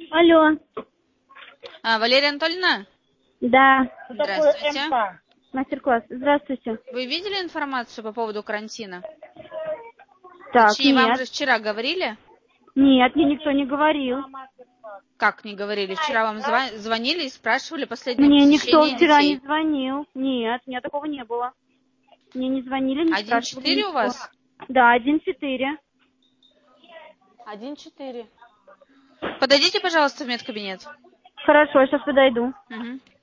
Алло. Валерия Анатольевна? Да. Здравствуйте. Мастер-класс. Здравствуйте. Вы видели информацию по поводу карантина? Так, Точнее, вам нет. же вчера говорили? Нет, мне никто не говорил. Как не говорили? Вчера вам звонили и спрашивали последнее Мне никто посещение вчера не детей. звонил. Нет, у меня такого не было. Мне не звонили, не спрашивали 1-4 у ничего. вас? Да, 1-4. 1-4. Подойдите, пожалуйста, в медкабинет. Хорошо, сейчас подойду. Угу.